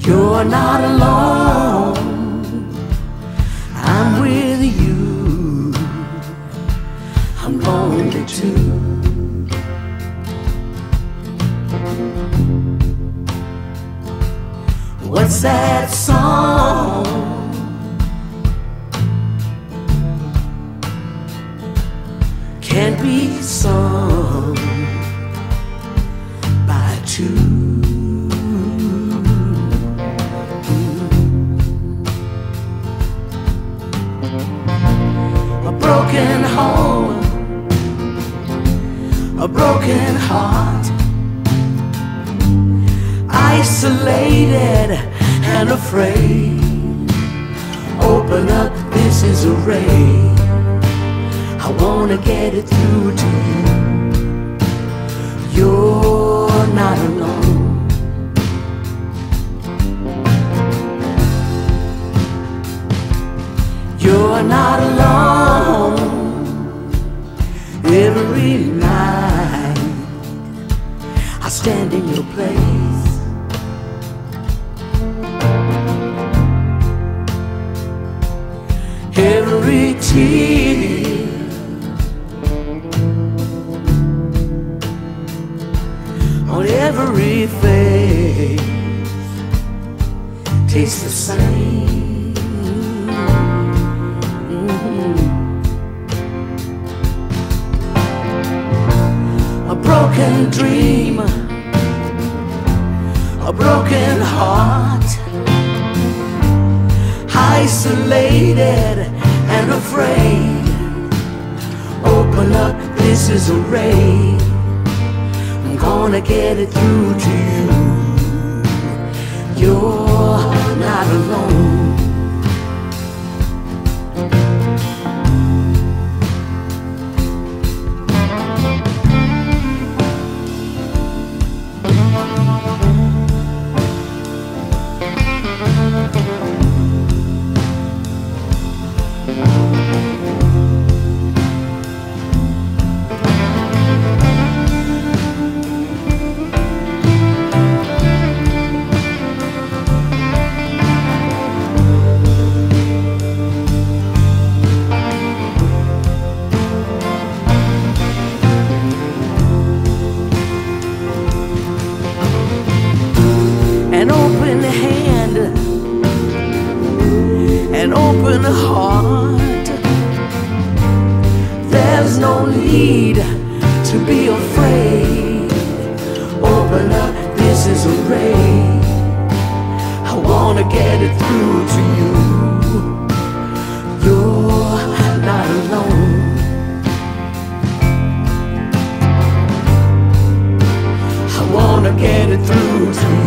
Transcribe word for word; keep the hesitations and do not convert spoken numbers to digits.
You're not alone, I'm with you. I'm lonely too. What's that song? Can't be sung by two. A broken home, a broken heart, isolated and afraid. Open up, this is a ray. I wanna get it through to you. You're not alone. You're not alone. Every night I stand in your place. Every tear on every face tastes the same. Mm-hmm. A broken dream, a broken heart, isolated and afraid. Open up, this is a ray. I'm gonna get it through to you. You're not alone. An open hand, an open heart. There's no need to be afraid. Open up, this is a ray. I wanna get it through to you. You're not alone. I wanna get it through to you.